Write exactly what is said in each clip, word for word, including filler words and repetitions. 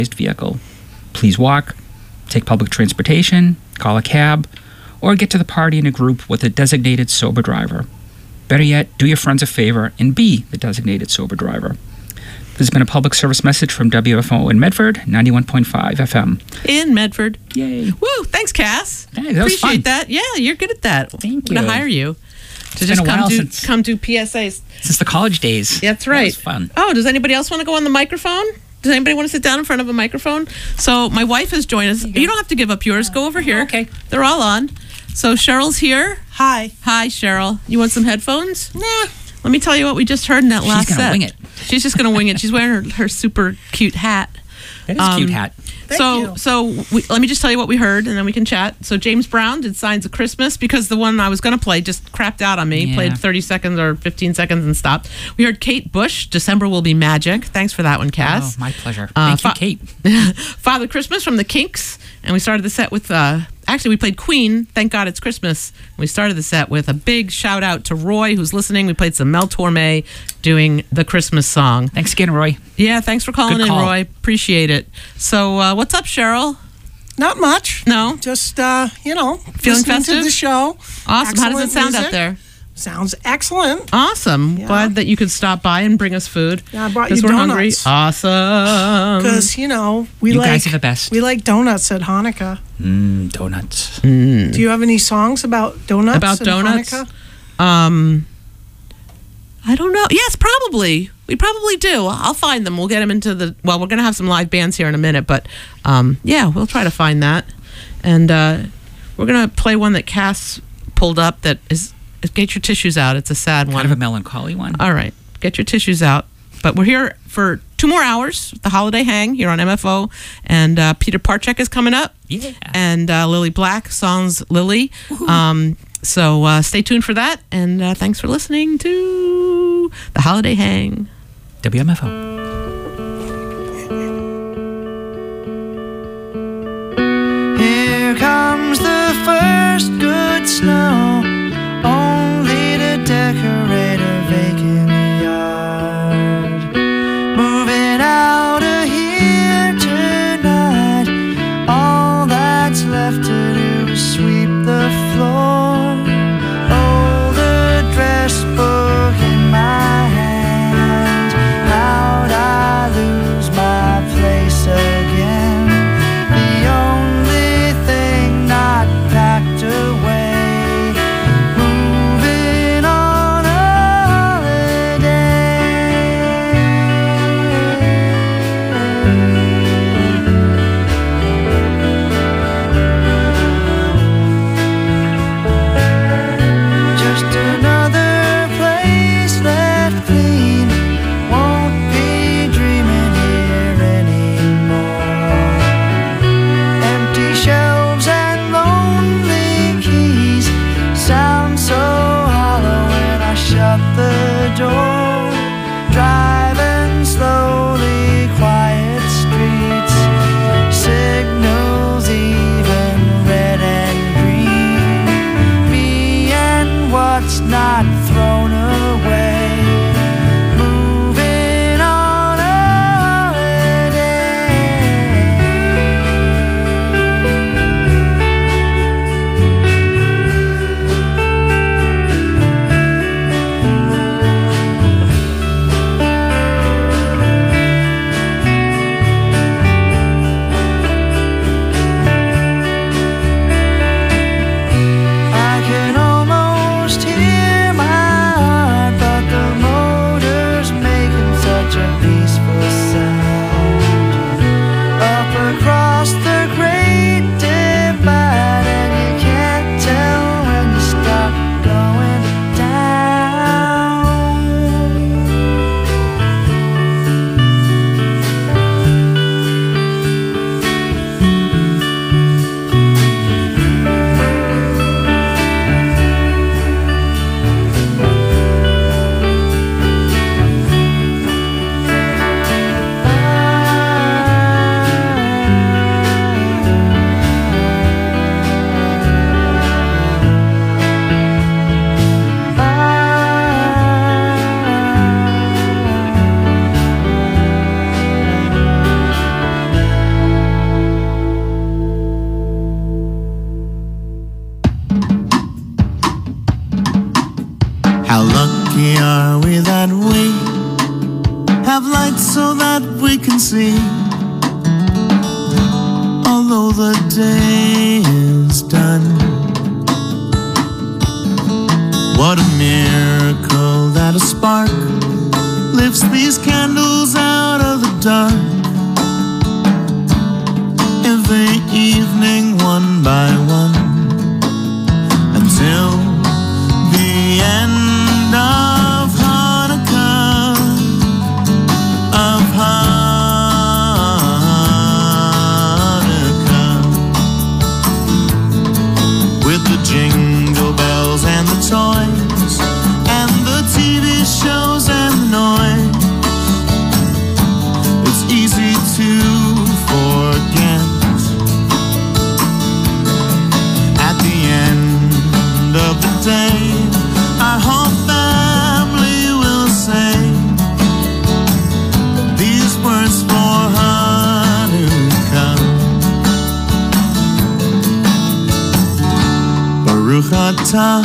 vehicle. Please walk, take public transportation, call a cab, or get to the party in a group with a designated sober driver. Better yet, do your friends a favor and be the designated sober driver. This has been a public service message from W F O in Medford, ninety-one point five F M. In Medford. Yay. Woo, thanks, Cass. Hey, that was Appreciate fun. that. Yeah, you're good at that. Thank I'm going you. to hire you It's to been just a come while do, since- come do P S As. Since the college days. That's That right. was fun. Oh, does anybody else want to go on the microphone? Does anybody want to sit down in front of a microphone? So my wife has joined us. You, don't have to give up yours. Go over here. Okay. They're all on. So Cheryl's here. Hi. Hi, Cheryl. You want some headphones? Nah. Let me tell you what we just heard in that last She's gonna set. wing it. She's just going to wing it. She's wearing her, her super cute hat. That is a cute Um, hat. Thank so, you. so we, let me just tell you what we heard, and then we can chat. So, James Brown did "Signs of Christmas" because the one I was going to play just crapped out on me. Yeah. Played thirty seconds or fifteen seconds and stopped. We heard Kate Bush, "December Will Be Magic." Thanks for that one, Cass. Oh, my pleasure. Uh, Thank you, fa- Kate. Father Christmas from the Kinks, and we started the set with. Uh, actually, we played Queen. Thank God It's Christmas. We started the set with a big shout out to Roy, who's listening. We played some Mel Torme doing the Christmas song. Thanks again, Roy. Yeah, thanks for calling Good in, call. Roy. Appreciate it. So, uh, what's up, Cheryl? Not much. No? Just, uh, you know, Feeling listening festive? to the show. Awesome. How does it Excellent sound music. out there? Sounds excellent. Awesome. Yeah. Glad that you could stop by and bring us food. Yeah, I brought 'Cause you we're hungry. donuts. Awesome. Because, you know, we You like guys are the best. we like donuts at Hanukkah. Mmm, donuts. Do you have any songs about donuts? About at donuts? Hanukkah? Um, I don't know. Yes, probably. We probably do. I'll find them. We'll get them into the. Well, we're going to have some live bands here in a minute, but um, yeah, we'll try to find that. And uh, we're going to play one that Cass pulled up that is. Get your tissues out. It's a sad one. Kind of a melancholy one. All right. Get your tissues out. But we're here for two more hours, the holiday hang here on M F O. And uh, Peter Parchek is coming up. Yeah. And uh, Lily Black, songs Lily. Um, so uh, stay tuned for that. And uh, thanks for listening to the holiday hang. W M F O. Here comes the first good snow, only to decorate a vacant yard. Moving out of here tonight, all that's left to do is sweep the floor. Hold a dress book in my hand, how'd I lose my place again? The only thing not packed away till the day is done. What a miracle that a spark lifts these candles out of the dark. Every evening, one by one, until the end of Hanukkah, of Hanukkah, with the jingle bells and the toys and the T V shows and the noise. It's easy to forget. At the end of the day, our whole family will say these words for Hanukkah. Baruch atah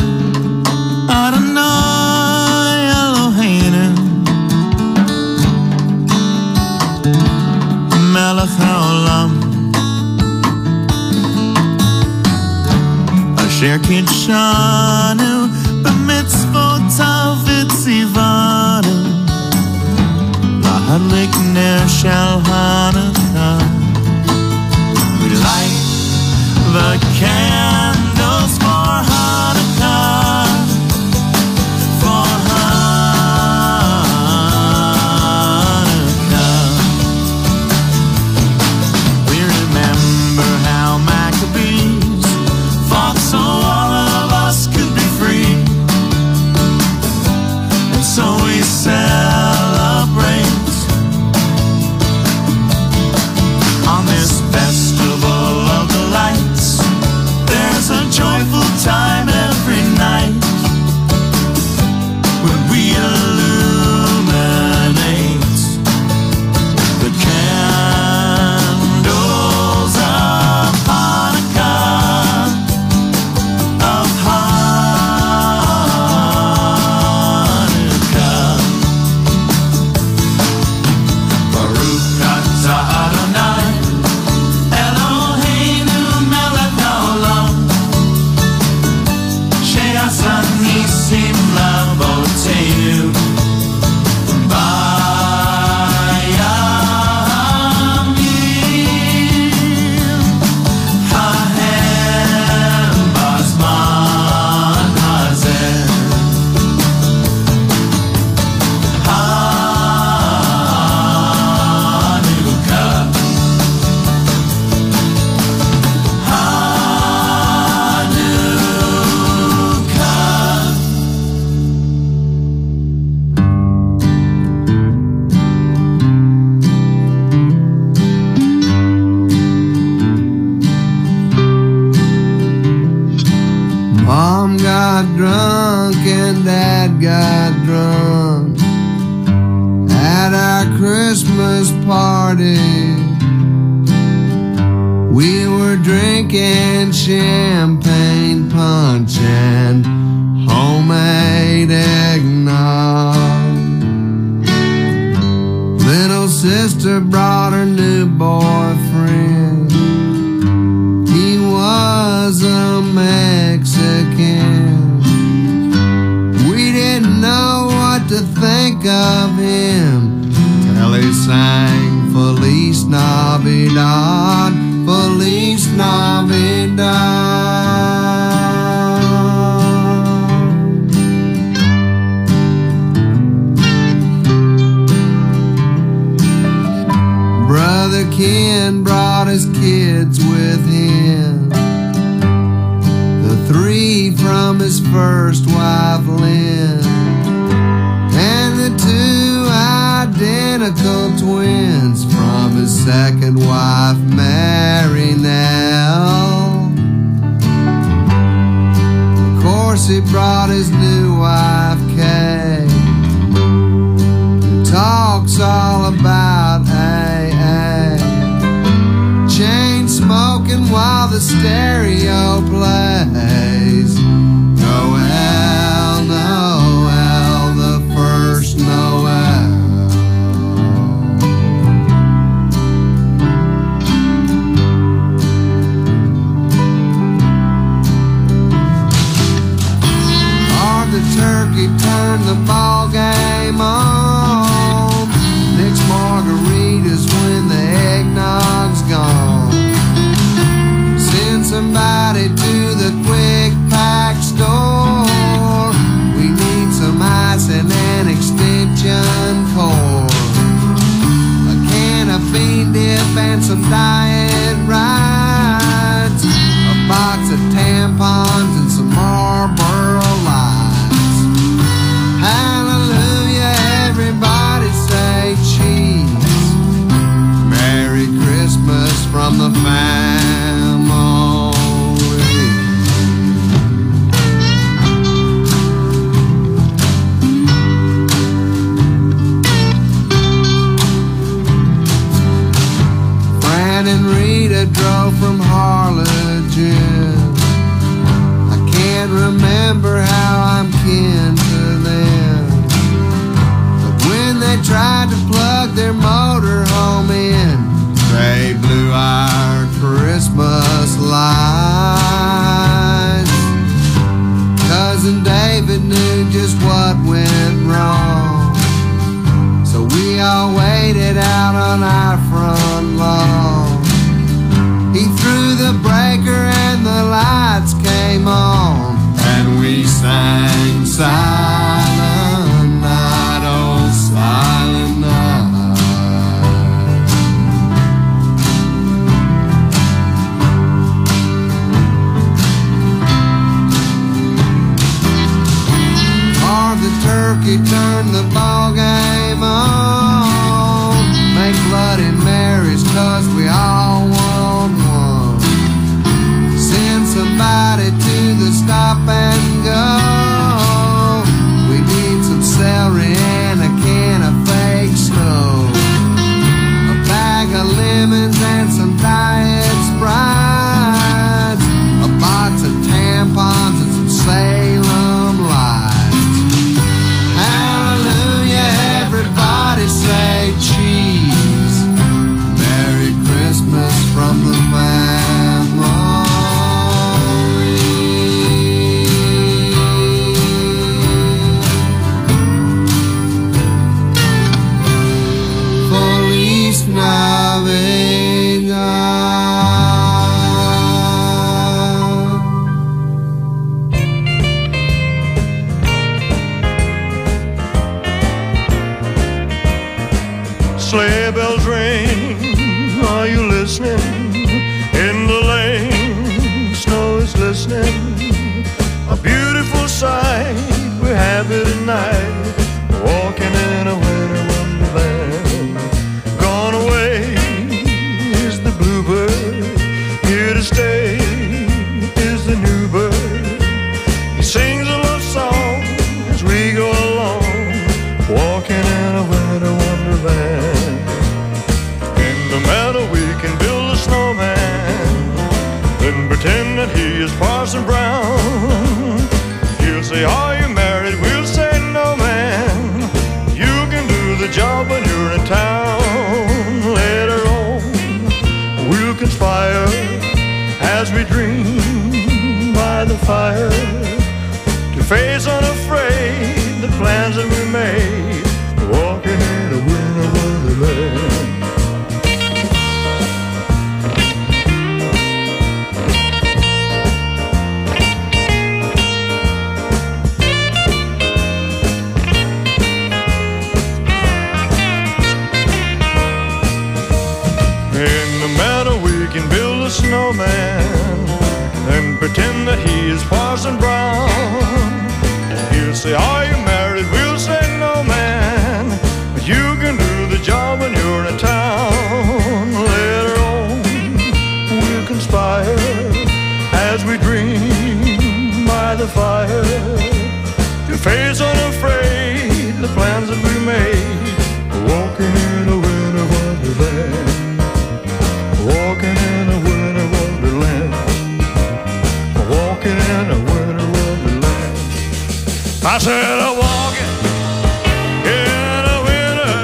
Adonai Eloheinu Melech haolam Asher kidshanu b'mitzvotav v'tzivanu lahadlik ner shel Hanukkah. We light the candles for Hanukkah, for Hanukkah. We remember how Maccabees fought so all of us could be free, and so we celebrate on this festival of the lights. There's a joyful time every night when we illuminate the candles of Hanukkah, of Hanukkah. Baruch atah Adonai Eloheinu melech haolam she'asa nisim la'avoteinu bayamim hahem bazman hazeh Hanukkah, Hanukkah. Mom got drunk and Dad got drunk at our Christmas party. We were drinking champagne punch and homemade eggnog. Little sister brought her new boyfriend. He was a Mexican. We didn't know what to think of him till he sang Feliz Navidad, Feliz Navidad. Brother Ken brought his kids with him, the three from his first wife Lynn, and the two identical twins from his second wife Mary Nell. Of course he brought his new wife Kay, who talks all about A A, chain smoking while the stereo plays Noel, Noel, the first Noel. diet rides, a box of tampons and some Marlboro Lights. Hallelujah, everybody say cheese. Merry Christmas from the family. Fran and Rita drove from Harlingen. I can't remember how I'm kin to them, but when they tried to plug their motorhome in, they blew our Christmas lights. Cousin David knew just what went wrong, so we all waited out on our front lawn. He threw the breaker and the lights came on, and we sang Silent Night, oh Silent Night. Carve the turkey, turn the ball game on, make Bloody Marys 'cause we all want one. Send somebody to the stop and go. We need some celery and a can of fake snow, a bag of lemons and some diet Sprites, a box of tampons and some Salem Lights. Hallelujah, everybody say cheese. Merry Christmas from the family. Feliz Navidad. Sleigh bells ring, are you listening? In the lane, snow is glistening. A beautiful sight, we're happy tonight, walking in a winter wonderland. Gone away is the bluebird, here to stay is the new bird. He sings a love song as we go along, walking in a winter wonderland. In the meadow we can build a snowman, then pretend that he is Parson Brown. He'll say, are you married? We'll say, no man. You can do the job when you're in town. Later on we'll conspire as we dream by the fire, to face unafraid the plans that we made, walking in a winter wonderland. In the meadow we can build a snowman and pretend that he is Parson Brown. He'll say, are you married? We'll say, no man. But you can do the job when you're in town. Later on we'll conspire as we dream by the fire, to face unafraid the plans that we made, walking in a winter wonderland. Walking in a winter wonderland, walking in a winter wonderland. I said I'm walking in a winter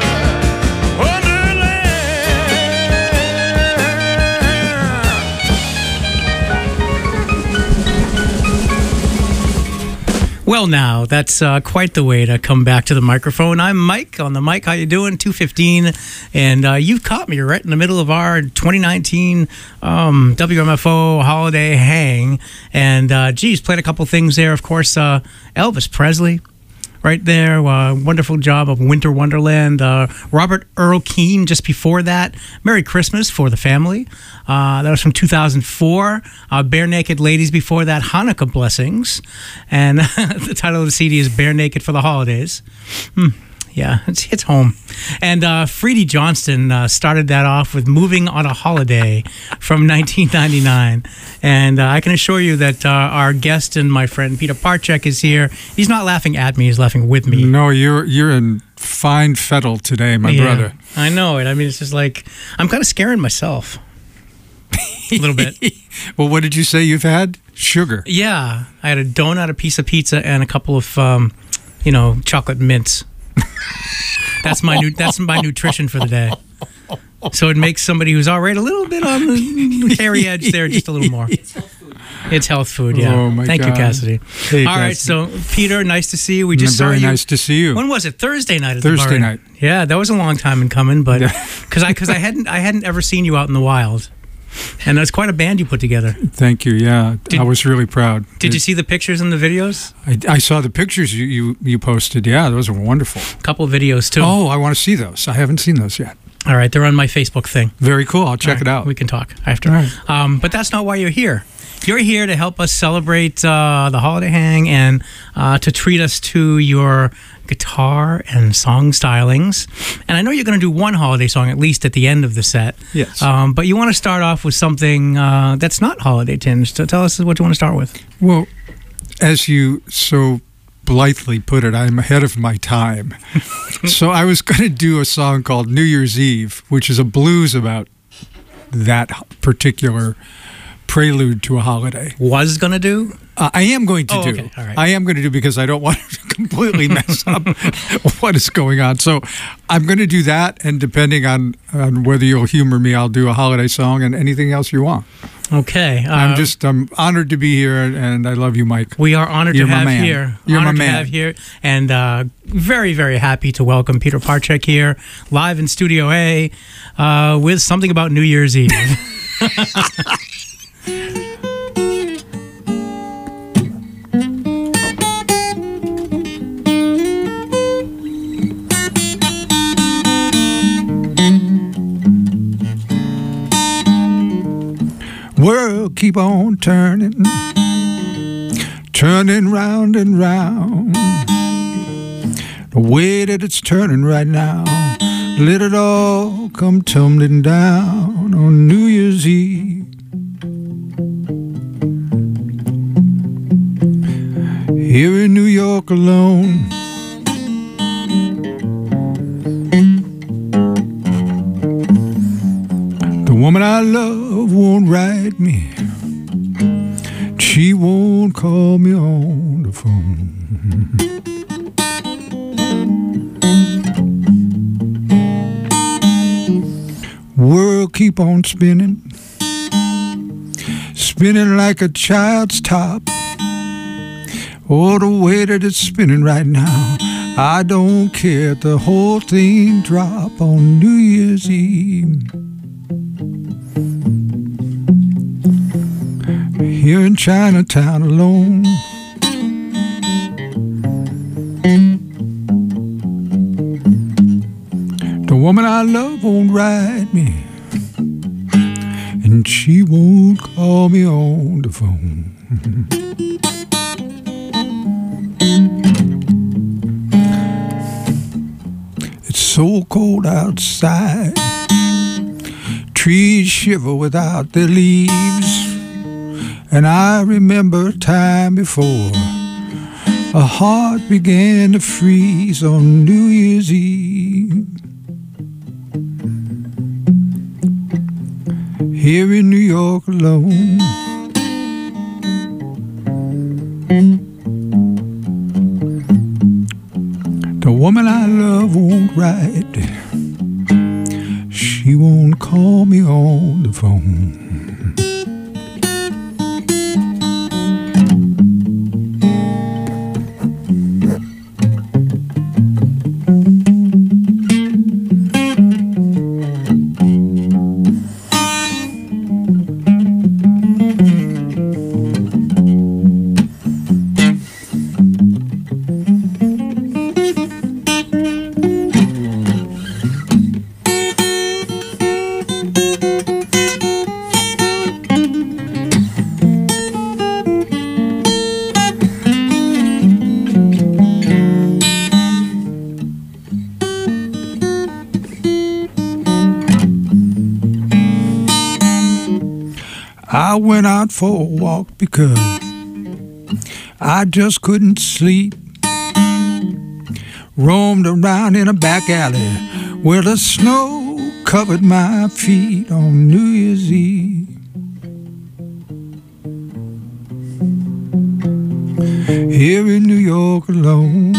wonderland. Well, now that's uh, quite the way to come back to the microphone. I'm Mike on the mic. How you doing? two fifteen, and uh, you've caught me right in the middle of our twenty nineteen um, W M F O holiday hang. And uh, geez, played a couple things there. Of course, uh, Elvis Presley, right there. Uh, wonderful job of Winter Wonderland. Uh, Robert Earl Keen just before that. Merry Christmas for the Family. Uh, that was from two thousand four. Uh, Bare Naked Ladies before that. Hanukkah Blessings. And the title of the C D is Bare Naked for the Holidays. Hmm. Yeah, it's, it's home. And uh, Freddie Johnston uh, started that off with Moving on a Holiday from nineteen ninety-nine. And uh, I can assure you that uh, our guest and my friend Peter Parchek is here. He's not laughing at me, he's laughing with me. No, you're you're in fine fettle today, my Yeah, brother. I know it. I mean, it's just like, I'm kind of scaring myself a little bit. Well, what did you say you've had? Sugar. Yeah, I had a donut, a piece of pizza, and a couple of, um, you know, chocolate mints. That's my new. That's my nutrition for the day. So it makes somebody who's already a little bit on the hairy edge there just a little more. It's health food. Yeah. Oh, my Thank you, God. Cassidy. Hey, All right. Cassidy. So Peter, nice to see you. We just saw Very you. nice to see you. When was it? Thursday night at Thursday the bar. night. Yeah, that was a long time in coming, but because I because I hadn't I hadn't ever seen you out in the wild, and that's quite a band you put together. Thank you. Yeah, Did- I was really proud. Did you see the pictures and the videos? I, I saw the pictures you, you, you posted. Yeah, those were wonderful. A couple of videos too. Oh, I want to see those. I haven't seen those yet. All right, they're on my Facebook thing. Very cool. I'll check All it right, out. We can talk after. All right. Um, but that's not why you're here. You're here to help us celebrate uh, the holiday hang and uh, to treat us to your guitar and song stylings. And I know you're going to do one holiday song at least at the end of the set. Yes. Um, but you want to start off with something uh, that's not holiday tinged. So tell us what you want to start with. Well, as you so blithely put it, I'm ahead of my time. So I was going to do a song called New Year's Eve, which is a blues about that particular prelude to a holiday. Was going to do? Uh, I am going to Oh, do. okay. All right. I am going to do because I don't want to completely mess up what is going on. So I'm going to do that, and depending on, on whether you'll humor me, I'll do a holiday song and anything else you want. Okay. Uh, I'm just I'm honored to be here, and I love you, Mike. We are honored You're to my have man. here. You're my honored man. to have here, and uh, very, very happy to welcome Peter Parchek here, live in Studio A, uh, with something about New Year's Eve. World keep on turning, turning round and round. The way that it's turning right now, let it all come tumbling down on New Year's Eve. Here in New York alone, the woman I love won't write me. She won't call me on the phone. World keep on spinning, spinning like a child's top. Oh, the way that it's spinning right now, I don't care if the whole thing drop on New Year's Eve. Here in Chinatown alone, the woman I love won't write me, and she won't call me on the phone. It's so cold outside, trees shiver without their leaves. And I remember a time before a heart began to freeze on New Year's Eve. Here in New York alone, the woman I love won't write, she won't call me on the phone. I went out for a walk because I just couldn't sleep. Roamed around in a back alley where the snow covered my feet on New Year's Eve. Here in New York alone,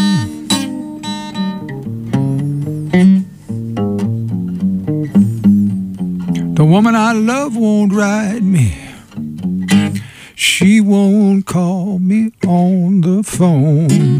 the woman I love won't ride me. She won't call me on the phone.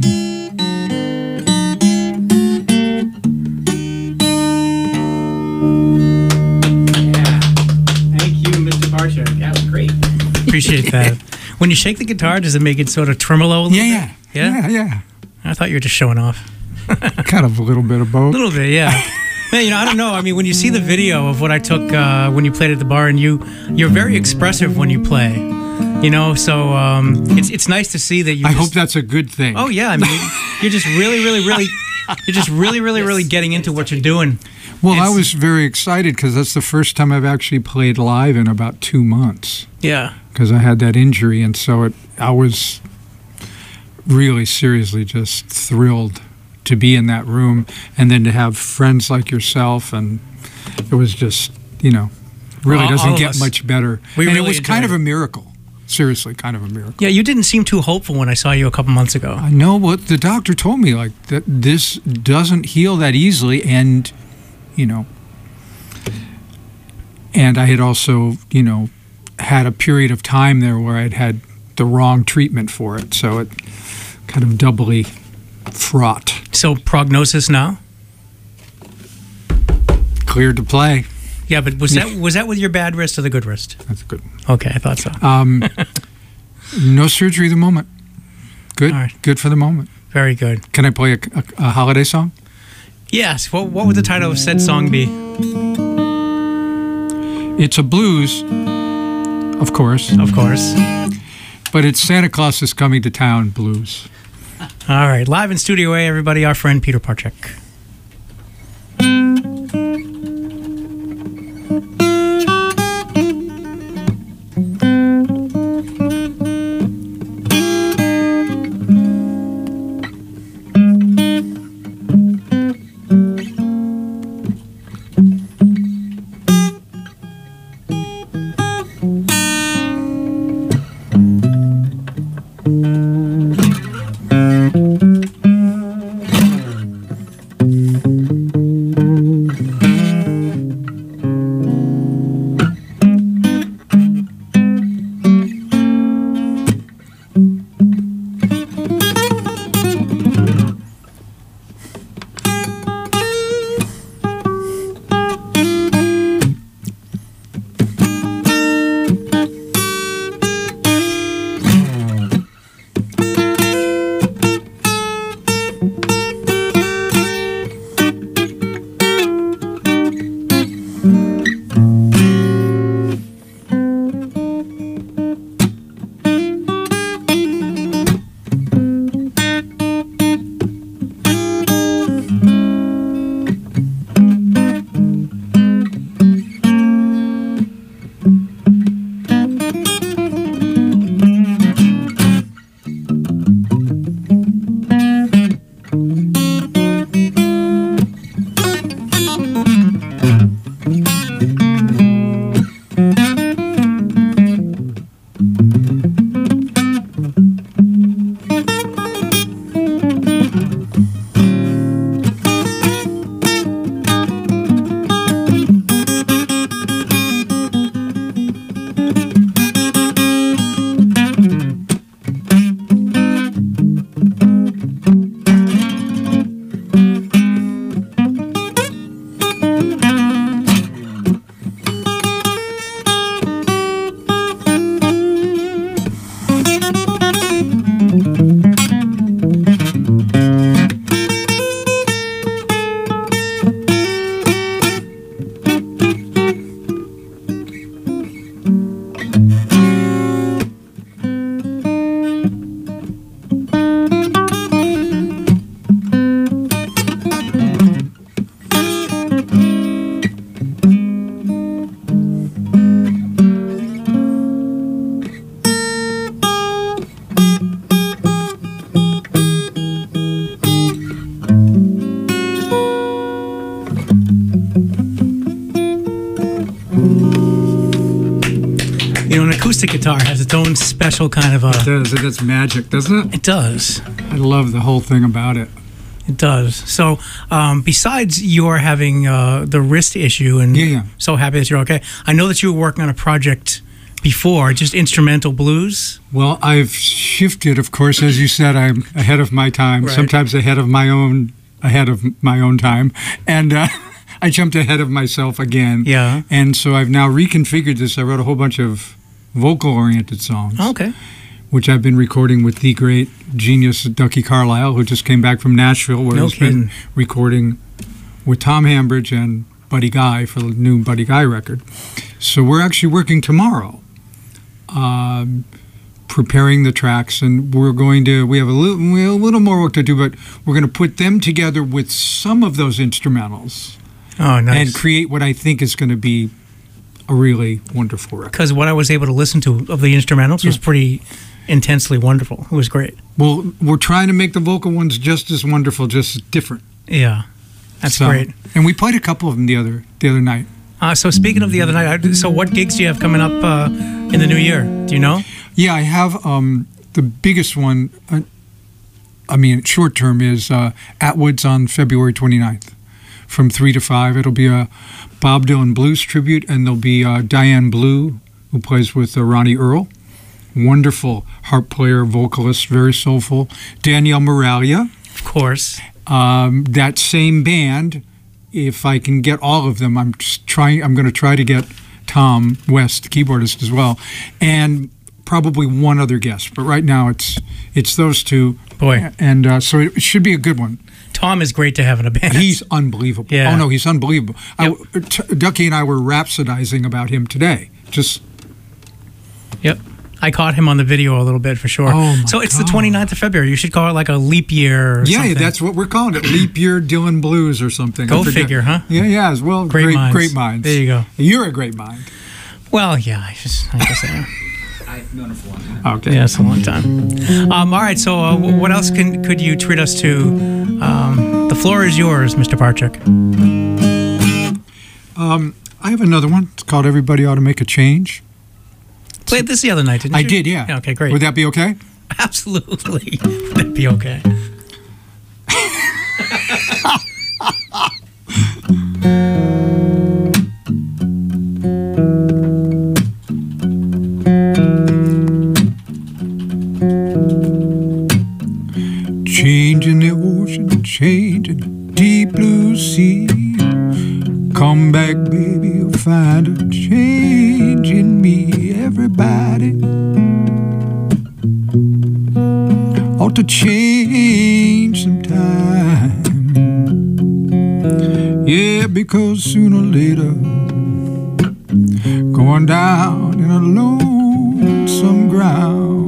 Thank you, Mister Barchuk. That was great. Appreciate that. When you shake the guitar, does it make it sort of tremolo a little Yeah, bit? yeah, yeah, yeah. I thought you were just showing off. Kind of a little bit of A both. little bit, yeah. Man, you know, I don't know. I mean, when you see the video of what I took uh, when you played at the bar, and you, you're very expressive when you play. You know, so um, it's it's nice to see that you. I just, hope that's a good thing. Oh yeah, I mean, you're just really, really, really, you're just really, really, really getting into what you're doing. Well, I It's- was very excited because that's the first time I've actually played live in about two months. Yeah. Because I had that injury, and so it, I was really seriously just thrilled to be in that room, and then to have friends like yourself, and it was just, you know, really All- all doesn't of get us. much better. We and really it was kind enjoyed of it. a miracle. Seriously, kind of a miracle. Yeah, you didn't seem too hopeful when I saw you a couple months ago. I know what the doctor told me, like that this doesn't heal that easily, and you know, and I had also, you know, had a period of time there where I'd had the wrong treatment for it, so it kind of doubly fraught. So prognosis now? Cleared to play. Yeah, but was that was that with your bad wrist or the good wrist? That's a good one. Okay, I thought so. Um, no surgery at the moment. Good. All right. Good for the moment. Very good. Can I play a, a, a holiday song? Yes. What what would the title of said song be? It's a blues, of course. Of course. But it's Santa Claus is Coming to Town blues. All right, live in Studio A, everybody. Our friend Peter Barchuk. You know, an acoustic guitar has its own special kind of a. It does. It does magic, doesn't it? It does. I love the whole thing about it. It does. So, um, besides your having uh, the wrist issue, and Yeah, yeah. so happy that you're okay. I know that you were working on a project before, just instrumental blues. Well, I've shifted, of course, as you said. I'm ahead of my time. Right. Sometimes ahead of my own, ahead of my own time, and uh, I jumped ahead of myself again. Yeah. And so I've now reconfigured this. I wrote a whole bunch of vocal-oriented songs. Okay. Which I've been recording with the great genius Ducky Carlisle, who just came back from Nashville, where No he's been kidding. recording with Tom Hambridge and Buddy Guy for the new Buddy Guy record. So we're actually working tomorrow, um, preparing the tracks, and we're going to. We have a little, we have a little more work to do, but we're going to put them together with some of those instrumentals Oh, nice. and create what I think is going to be a really wonderful record. Because what I was able to listen to of the instrumentals was Yeah. pretty intensely wonderful. It was great. Well, we're trying to make the vocal ones just as wonderful, just as different. Yeah, that's So- great. And we played a couple of them the other the other night. Uh, so speaking of the other night, I- so what gigs do you have coming up uh, in the new year? Do you know? Yeah, I have um, the biggest one. Uh, I mean, short term is uh, Atwood's on February twenty-ninth from three to five. It'll be a Bob Dylan blues tribute, and there'll be uh, Diane Blue, who plays with uh, Ronnie Earl. Wonderful harp player, vocalist, very soulful. Danielle Moralia. Of course. Um, that same band, if I can get all of them, I'm just trying. I'm going to try to get Tom West, the keyboardist, as well, and probably one other guest. But right now, it's it's those two. Boy. And uh, so it should be a good one. Tom is great to have in a band. He's unbelievable. Yeah. Oh no, he's unbelievable. Yep. I, T- Ducky and I were rhapsodizing about him today. Just Yep. I caught him on the video a little bit for sure. Oh, my so it's God. the twenty-ninth of February. You should call it like a leap year or yeah, something. that's what we're calling it. Leap year Dylan Blues or something. Go I forget. figure, huh? Yeah, yeah. As well, Great great, minds. great minds. There you go. You're a great mind. Well, yeah, I just, I guess I am. I've known her for a long time. Okay. Yeah, it's a long time. Um, all right, so uh, w- what else can could you treat us to? Um, the floor is yours, Mister Parchuk. Um, I have another one. It's called "Everybody Ought to Make a Change." Played this the other night, didn't I you? did, yeah. Yeah, okay, great. Would that be okay? Absolutely. Would that be okay? Changing the ocean, changing the deep blue sea. Come back, baby, you'll find a change in me. Everybody ought to change sometime. Yeah, because sooner or later, going down in a lonesome ground.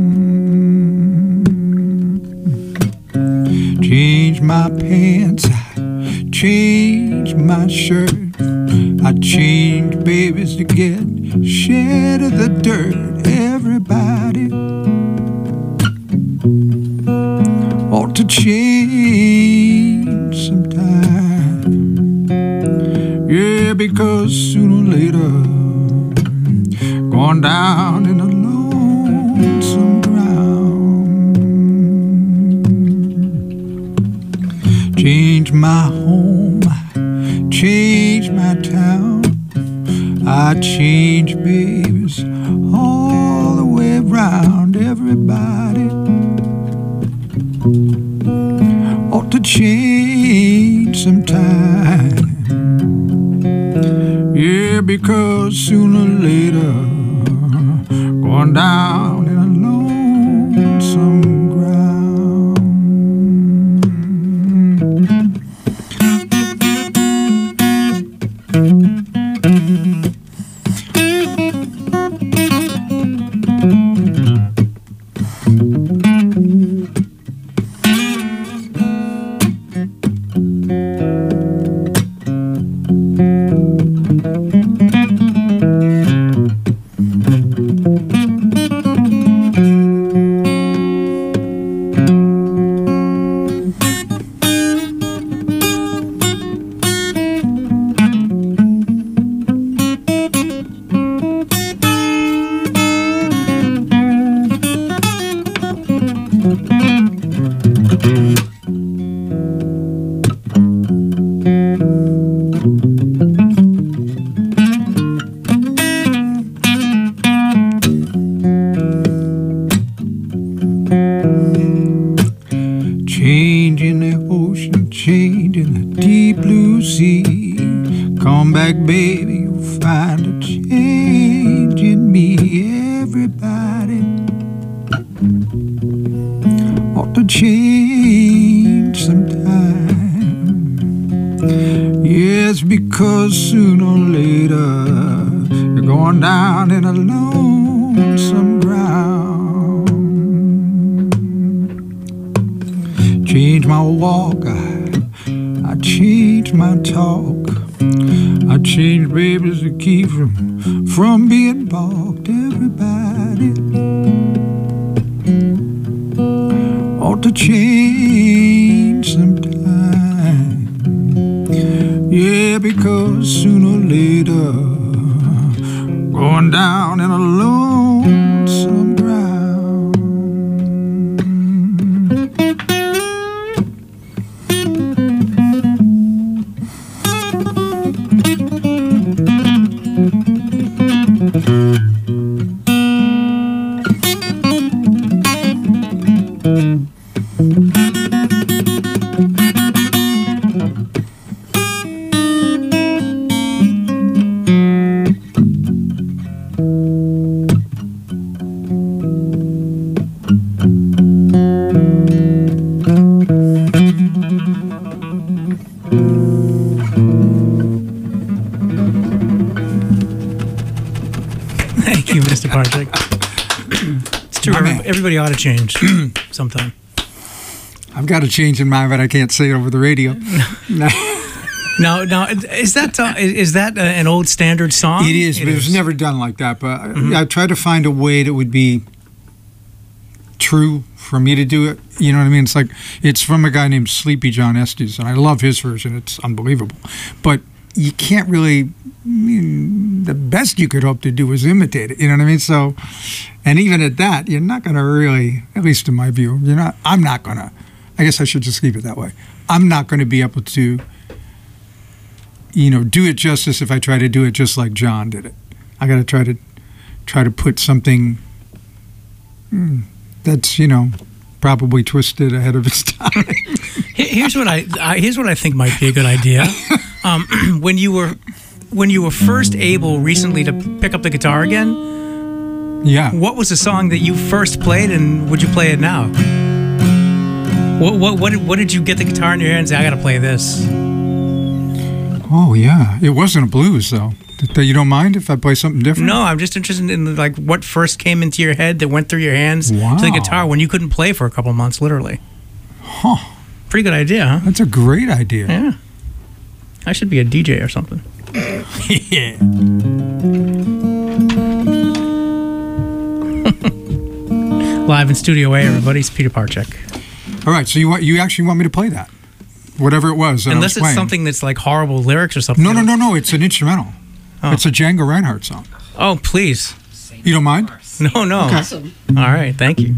Change my pants, I change my shirt. I change babies to get shed of the dirt. Everybody ought to change sometime. Yeah, because sooner or later, going down in a lonesome ground. Change my home, change my town. I change babies all the way around. Everybody ought to change sometime. Yeah, because sooner or later, going down in a lonesome ground. change sometime. Yes, because sooner or later you're going down in a lonesome ground. Change my walk, I, I change my talk. I change babies to keep from, from being balked. Everybody ought to change sometime. Yeah, because sooner or later, going down in a lonesome ground. Thank you, Mister Parchak. It's true. My Every, man. everybody ought to change sometime. I've got a change in mind, but I can't say it over the radio. No. Now, now, is that uh, is that uh, an old standard song? It is, but it was never done like that. But Mhm. I, I tried to find a way that would be true for me to do it. You know what I mean? It's like it's from a guy named Sleepy John Estes, and I love his version. It's unbelievable. But you can't really. I mean, the best you could hope to do is imitate it. You know what I mean? So, and even at that, you're not going to really, at least in my view, you're not. I'm not going to. I guess I should just keep it that way. I'm not going to be able to. You know, do it justice if I try to do it just like John did it. I got to try to try to put something mm, that's you know probably twisted ahead of its time. Here- Here's what I, I here's what I think might be a good idea. Um, when you were when you were first able recently to pick up the guitar again, Yeah. what was the song that you first played, and would you play it now? What what what did, what did you get the guitar in your hand and say, I got to play this? Oh yeah. It wasn't a blues though. Th- You don't mind if I play something different? No, I'm just interested in like what first came into your head that went through your hands to the Wow. guitar when you couldn't play for a couple months, literally. Huh. Pretty good idea, huh? That's a great idea. Yeah. I should be a D J or something. Yeah. Live in Studio A, everybody. It's Peter Parchak. All right. So you want you actually want me to play that, whatever it was. That I Unless was it's playing. something that's like horrible lyrics or something. No, no, no, no. It's an instrumental. Oh. It's a Django Reinhardt song. Oh, please. You don't mind? No, no. Okay. Awesome. All right, thank you.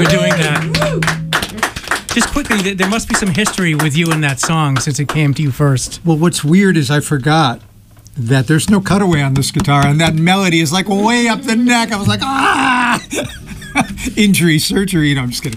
for doing that. Just quickly, th- there must be some history with you in that song since it came to you first. Well, what's weird is I forgot that there's no cutaway on this guitar, and that melody is like way up the neck. I was like, ah! Injury, surgery. No, I'm just kidding.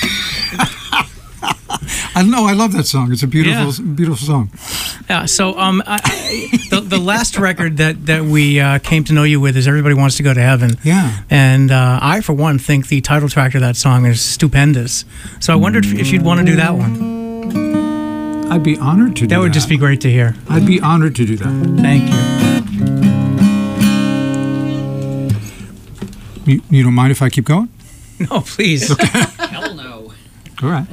I don't know. I love that song. It's a beautiful, Yeah. beautiful song. Yeah. So, um, I, I- the the last record that that we uh, came to know you with is "Everybody Wants to Go to Heaven." Yeah. And uh, I, for one, think the title track of that song is stupendous. So I wondered if, if you'd want to do that one. I'd be honored to do that. That would just be great to hear. I'd be honored to do that. Thank you. You, you don't mind if I keep going? No, please. Hell no. All right.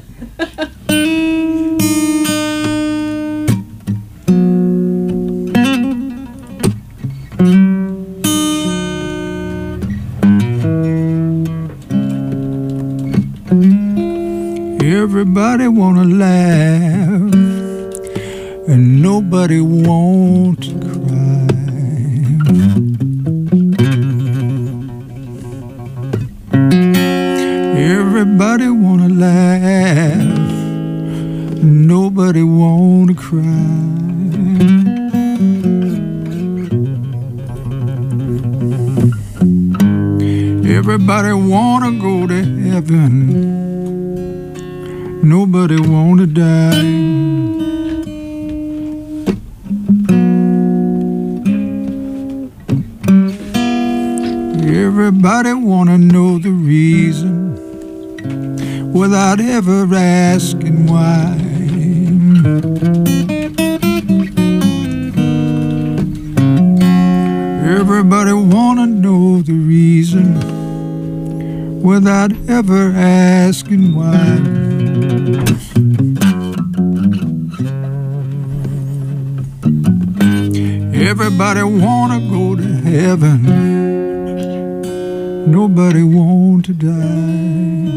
Everybody wanna laugh and nobody want to cry. Everybody wanna laugh, nobody wanna cry. Everybody wanna go to heaven, nobody wanna die. Everybody wanna know the reason without ever asking why. Everybody wanna know the reason without ever asking why. Everybody wanna go to heaven, nobody want to die.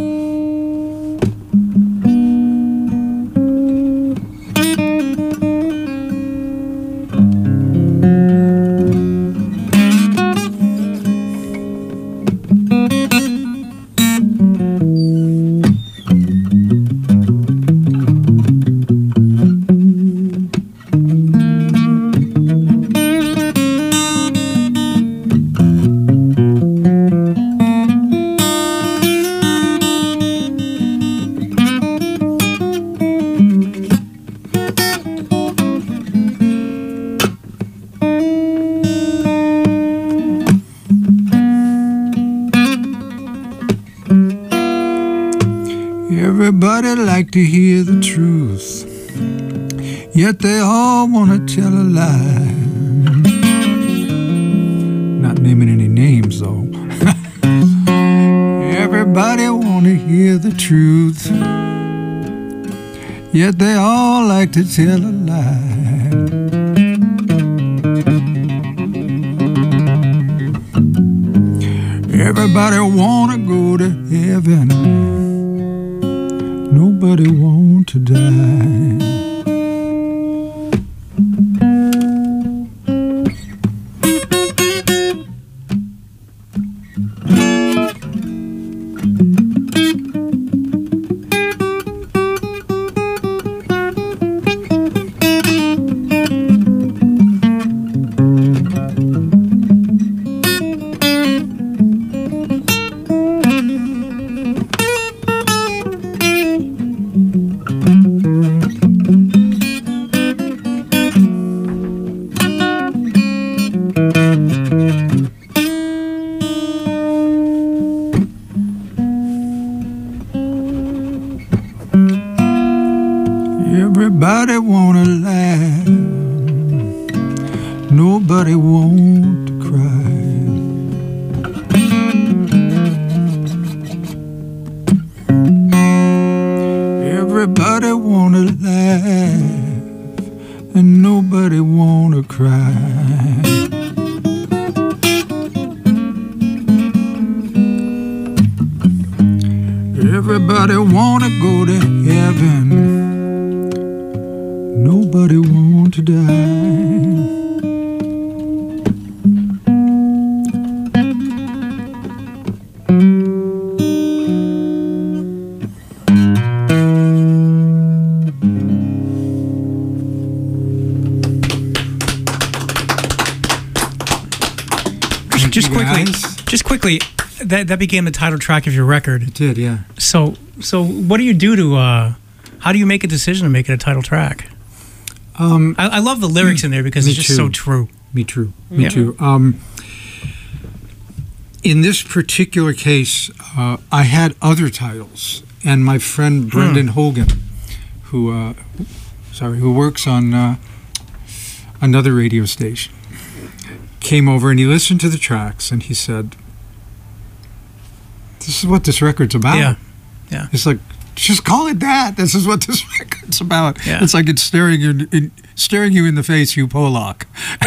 Everybody like to hear the truth, yet they all want to tell a lie. Not naming any names though. Everybody want to hear the truth, yet they all like to tell a lie. Everybody want to go to heaven, nobody want to die. Everybody wanna laugh, nobody want to cry. Everybody wanna laugh, and nobody wanna cry. Everybody wanna go to heaven, nobody want to die. just quickly, guys. just quickly, that that became the title track of your record. It did, yeah. So, so what do you do to? Uh, how do you make a decision to make it a title track? Um, I, I love the lyrics in there because me it's just too. so true. Me true. Me Yeah. too. Um, in this particular case, uh, I had other titles, and my friend Brendan Hogan, who, uh, sorry, who works on uh, another radio station, came over and he listened to the tracks and he said, "This is what this record's about." Yeah, yeah. It's like, just call it that. This is what this record's about. Yeah. It's like it's staring you in, staring you in the face, you Pollock.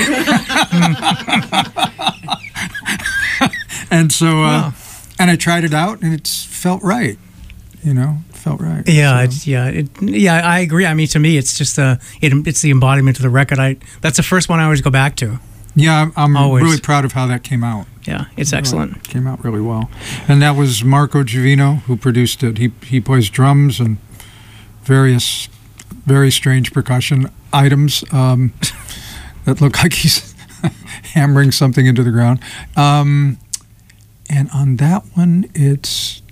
And so, uh, Wow. and I tried it out, and it's felt right. You know, felt right. Yeah, So- it's, yeah, it, yeah. I agree. I mean, to me, it's just uh, it, it's the embodiment of the record. I that's the first one I always go back to. yeah. I'm, I'm Always. really proud of how that came out. Yeah, it's excellent. It came out really well, and that was Marco Givino who produced it. He he plays drums and various very strange percussion items um, that look like he's hammering something into the ground. Um, and on that one, it's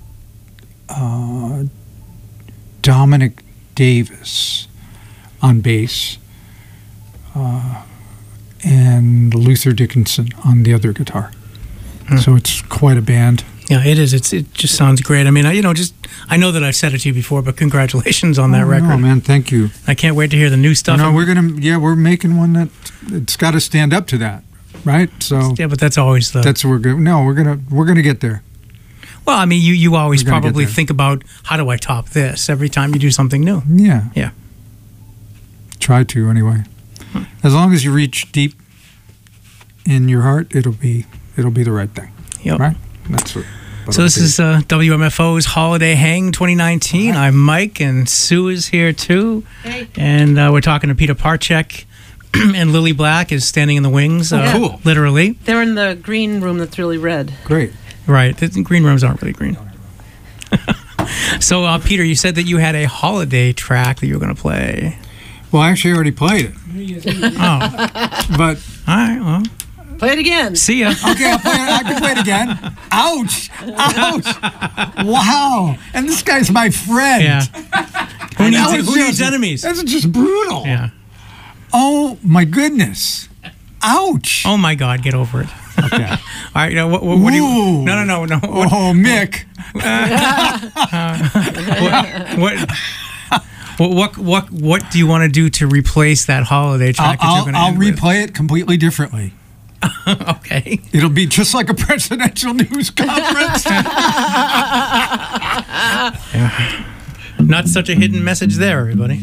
uh, Dominic Davis on bass, uh, and Luther Dickinson on the other guitar. So it's quite a band. Yeah, it is. It's it just sounds great. I mean, I, you know, just I know that I've said it to you before, but congratulations on that Oh, record. no, man, thank you. I can't wait to hear the new stuff. No, we're gonna, yeah, we're making one that it's got to stand up to that, right? So yeah, but that's always the. that's what we're gonna. No, we're gonna we're gonna get there. Well, I mean, you you always We're gonna get probably there. think about how do I top this every time you do something new. Yeah, Yeah. try to anyway. As long as you reach deep in your heart, it'll be it'll be the right thing, Yep. right? That's what. what So it'll this be. is uh, W M F O's Holiday Hang twenty nineteen. I'm Mike, and Sue is here too. Hey. And uh, we're talking to Peter Parchek, and Lily Black is standing in the wings. Uh, Oh, cool. Literally. They're in the green room that's really red. great. Right. The green rooms aren't really green. So, uh, Peter, you said that you had a holiday track that you were going to play. Well, I actually already played it, Oh, but all right. Well, Play it again. see ya. okay, I'll play it. I can play it again. Ouch! Ouch! Wow! And this guy's my friend. Yeah. Who And needs, that was who needs just- enemies? That's just brutal. Yeah. Oh my goodness! Ouch! Oh my God, get over it. Okay. All right. You know, what, what, what do you? Ooh. No, no, no, no. What, Oh, Mick. what, what, what, what, what do you want to do to replace that holiday I'll, track that you're I'll, going to I'll end with? replay it completely differently. Okay. It'll be just like a presidential news conference. Not such a hidden message there, everybody.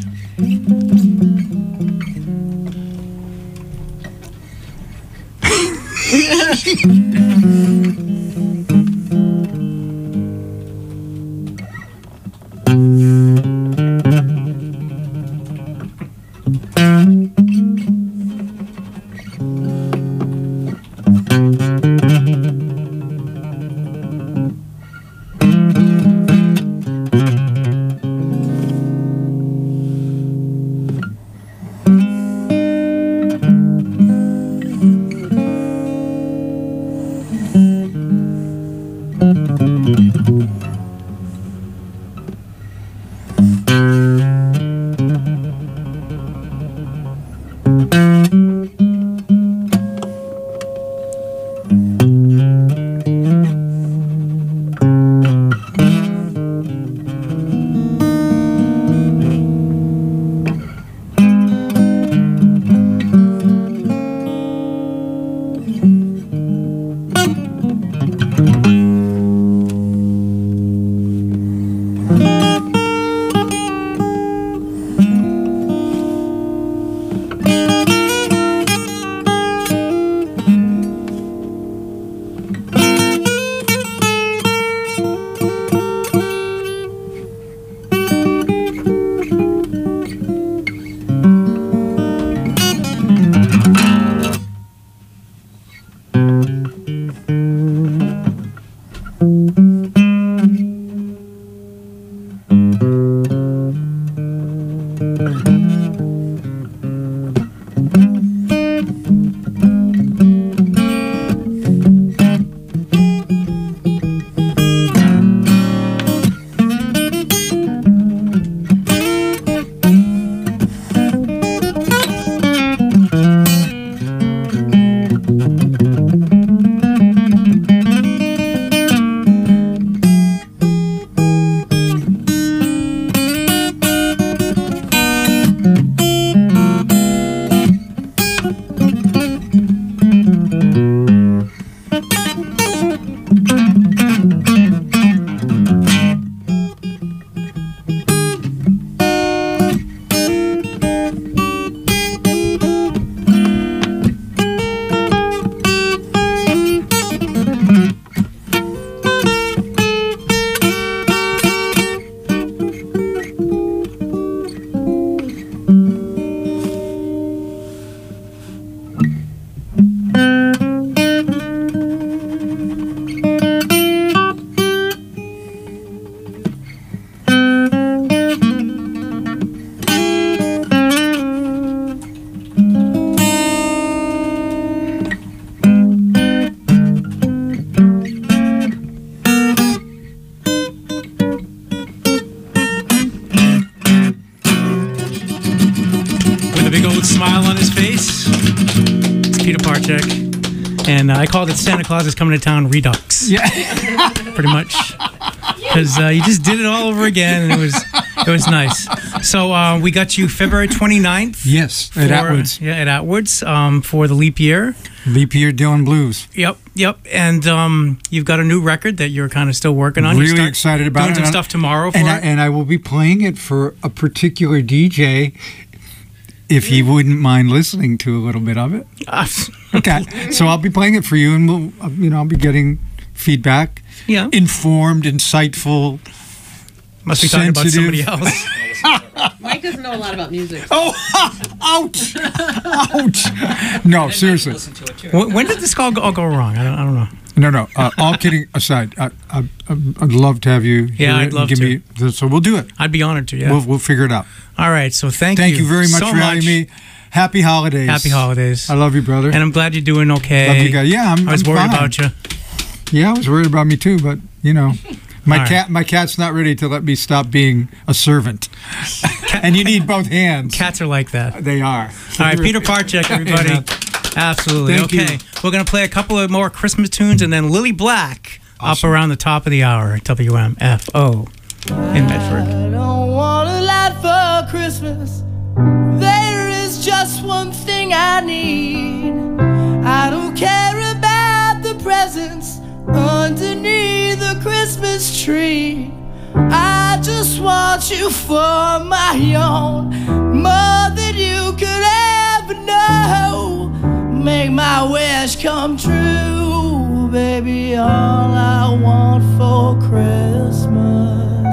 old smile on his face. It's Peter Parchek. And uh, I called it Santa Claus is Coming to Town Redux. Yeah. Pretty much. Because uh, you just did it all over again, and it was it was nice. So uh, we got you February twenty-ninth. Yes, at for- Atwoods. Yeah, at Atwoods um, for the leap year. Leap Year Dylan Blues. Yep, yep. And um, you've got a new record that you're kind of still working on. You Really start excited about doing it. some And I- stuff tomorrow for and I, it. and I will be playing it for a particular D J if he wouldn't mind listening to a little bit of it. Okay, so I'll be playing it for you, and we'll, uh, you know, I'll be getting feedback. Yeah. Informed, insightful. Must be talking about somebody sensitive. else. Mike doesn't know a lot about music. Oh, ouch, ouch. No, seriously. When when did this all go, all go wrong? I don't, I don't know. No, no. Uh, all kidding aside, I, I, I'd love to have you. Hear Yeah, it I'd and love give to. Me, so we'll do it. I'd be honored to, yeah. We'll, we'll figure it out. All right, so thank, Thank you very much so for having me. Happy holidays. Happy holidays. I love you, brother. And I'm glad you're doing okay. Love you guys. Yeah, I'm. I was I'm worried fine. about you. Yeah, I was worried about me too, but you know, my All right. cat, my cat's not ready to let me stop being a servant. And you need both hands. Cats are like that. They are. All right, Peter Parchek, everybody. Yeah. Absolutely. Thank okay. you. We're going to play a couple of more Christmas tunes and then Lily Black Awesome. up around the top of the hour at W M F O in Medford. I don't want a lot for Christmas. There is just one thing I need. I don't care about the presents underneath the Christmas tree. I just want you for my own, more than you could ever know. Make my wish come true, baby. All I want for Christmas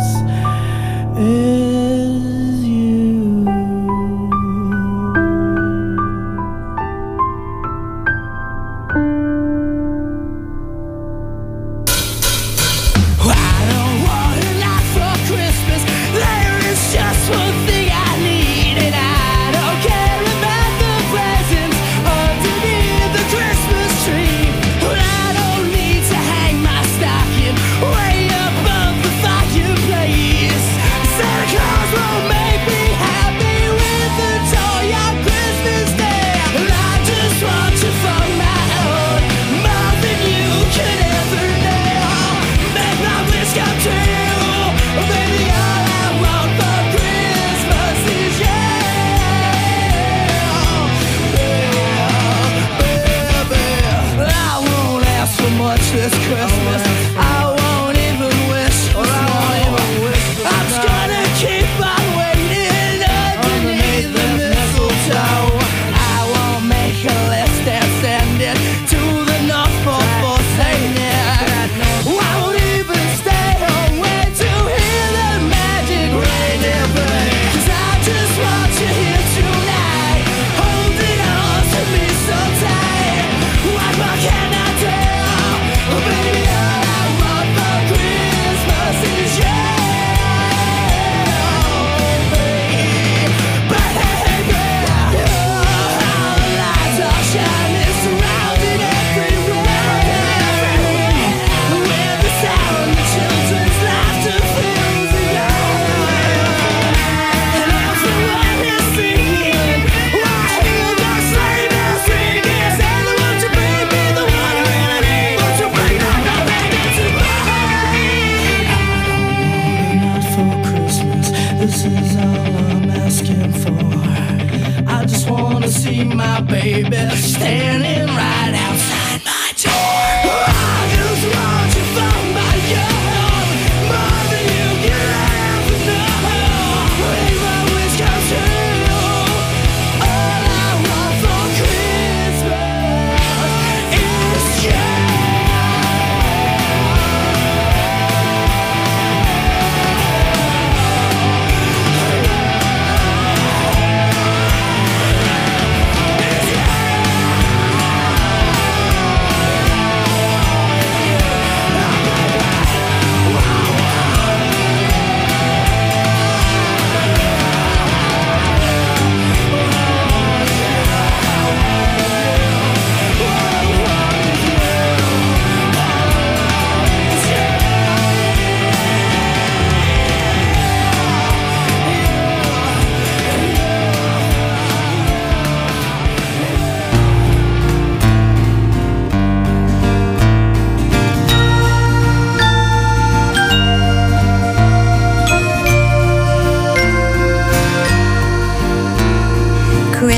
is you. I don't want a lot for Christmas. There is just one thing I need, and I don't care about the presents underneath the Christmas tree. But I don't need to hang my stocking way above the fireplace. Santa Claus will make me happy with a toy on Christmas Day. And I just want you for my own, more than you could ever know. Make my wish come true, baby. All I want for Christmas is you. I won't ask for much this Christmas. I won't even wish for one. I'm just gonna keep on waiting underneath the mistletoe. I won't make a list and send it to the North Pole for Saint Nick. I won't even stay home, wait to hear the magic reindeer play. 'Cause I just want you here tonight, holding on to me so tight. What more can I do? Baby, all I want for Christmas is you. Baby, all the lights are shining, surrounding everywhere. With the sound of children's laughter fills the air. And everyone is singing, I hear the sleigh bells ringing. Santa, won't you bring me the one I really need? Won't you bring all my baby to me? I don't want enough for Christmas. This is all I'm asking for. I just wanna see my baby standing right outside my door. I just want you for my own, more than you can ever know. Make my wish come true. All I want for Christmas is you.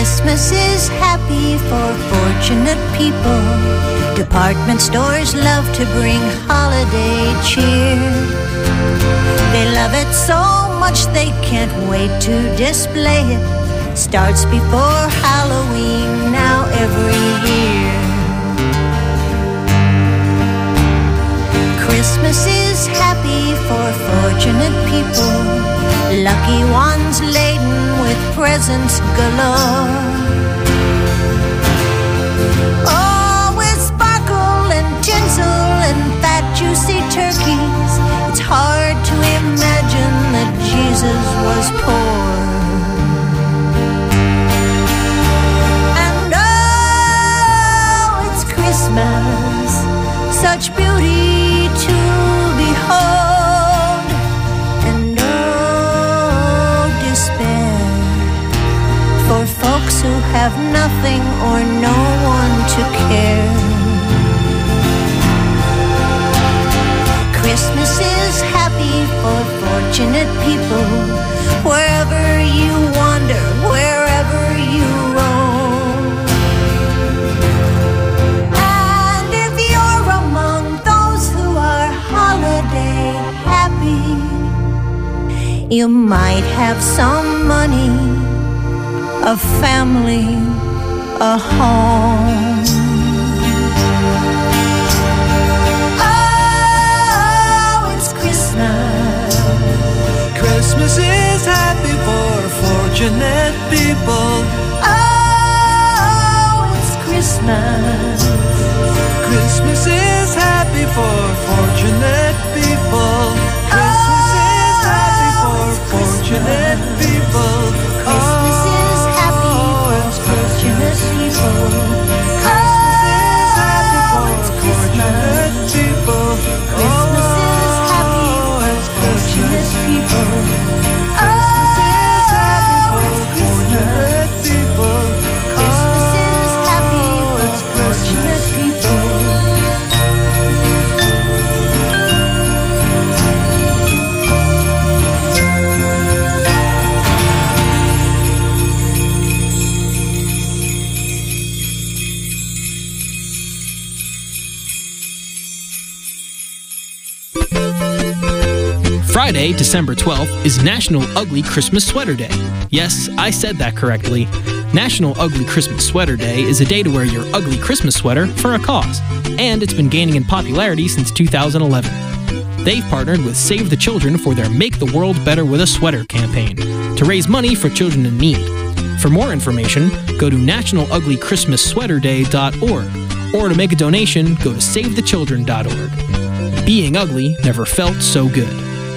Christmas is happy for fortunate people. Department stores love to bring holiday cheer. They love it so much they can't wait to display it. Starts before Halloween now every year. Christmas is happy for fortunate people. Lucky ones laden with presents galore. Oh, with sparkle and tinsel and fat juicy turkeys, it's hard to imagine that Jesus was poor. And oh, it's Christmas, such beauty to behold. And oh, despair for folks who have nothing or no one to care. Christmas is happy for fortunate people. Wherever you wander, wherever you roam. And if you're among those who are holiday happy, you might have some money, a family, a home. Oh, it's Christmas. Christmas is happy for fortunate people. Oh, it's Christmas. Christmas is happy for fortunate people. Christmas is happy for fortunate people. Christmas is happy for fortunate people. Christmas is happy for fortunate people. Christmas is happy for fortunate people. Christmas is happy for fortunate people. Christmas is happy for fortunate people. Friday, December twelfth, is National Ugly Christmas Sweater Day. Yes, I said that correctly. National Ugly Christmas Sweater Day is a day to wear your ugly Christmas sweater for a cause, and it's been gaining in popularity since two thousand eleven. They've partnered with Save the Children for their Make the World Better with a Sweater campaign to raise money for children in need. For more information, go to national ugly christmas sweater day dot org, or to make a donation, go to save the children dot org. Being ugly never felt so good.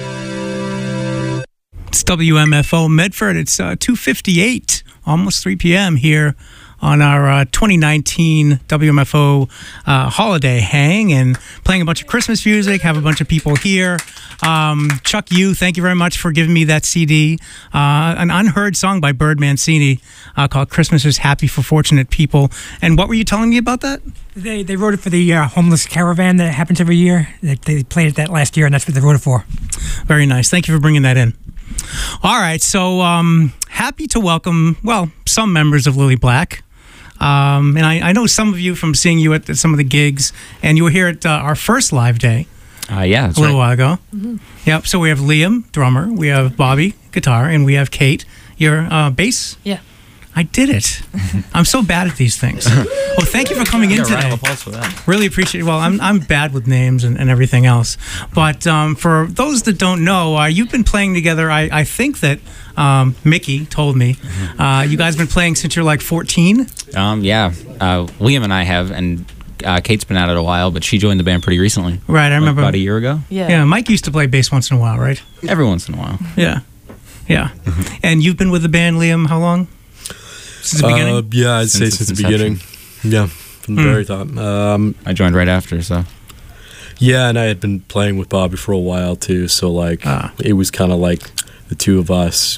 It's W M F O Medford. It's uh, two fifty-eight, almost three p.m. here on our uh, twenty nineteen W M F O uh, holiday hang, and playing a bunch of Christmas music, have a bunch of people here. Um, Chuck Yu, thank you very much for giving me that C D. Uh, an unheard song by Bird Mancini uh, called Christmas is Happy for Fortunate People. And what were you telling me about that? They they wrote it for the uh, homeless caravan that happens every year. They, they played it that last year, and that's what they wrote it for. Very nice. Thank you for bringing that in. All right, so um, happy to welcome, well, some members of Lily Black. Um, and I, I know some of you from seeing you at, at some of the gigs, and you were here at uh, our first live day. Uh, yeah, that's a little right. while ago. Mm-hmm. Yep. So we have Liam, drummer. We have Bobby, guitar, and we have Kate, your uh, bass. Yeah. I did it. I'm so bad at these things. Well, thank you for coming in Yeah, today. round of applause for that. Really appreciate it. Well, I'm I'm bad with names and, and everything else. But um, for those that don't know, uh, you've been playing together. I, I think that um, Mickey told me uh, you guys have been playing since you're like fourteen. Um, yeah, uh, Liam and I have, and uh, Kate's been at it a while, but she joined the band pretty recently. Right, I Like remember about a year ago. Yeah. Yeah, Mike used to play bass once in a while, right? Every once in a while. Yeah, yeah. And you've been with the band, Liam, how long? Since the beginning? Uh, yeah, I'd say Since since its the beginning. Yeah, from the Hmm. very top. Um, I joined right after, so. yeah, and I had been playing with Bobby for a while too, so like Ah. it was kind of like the two of us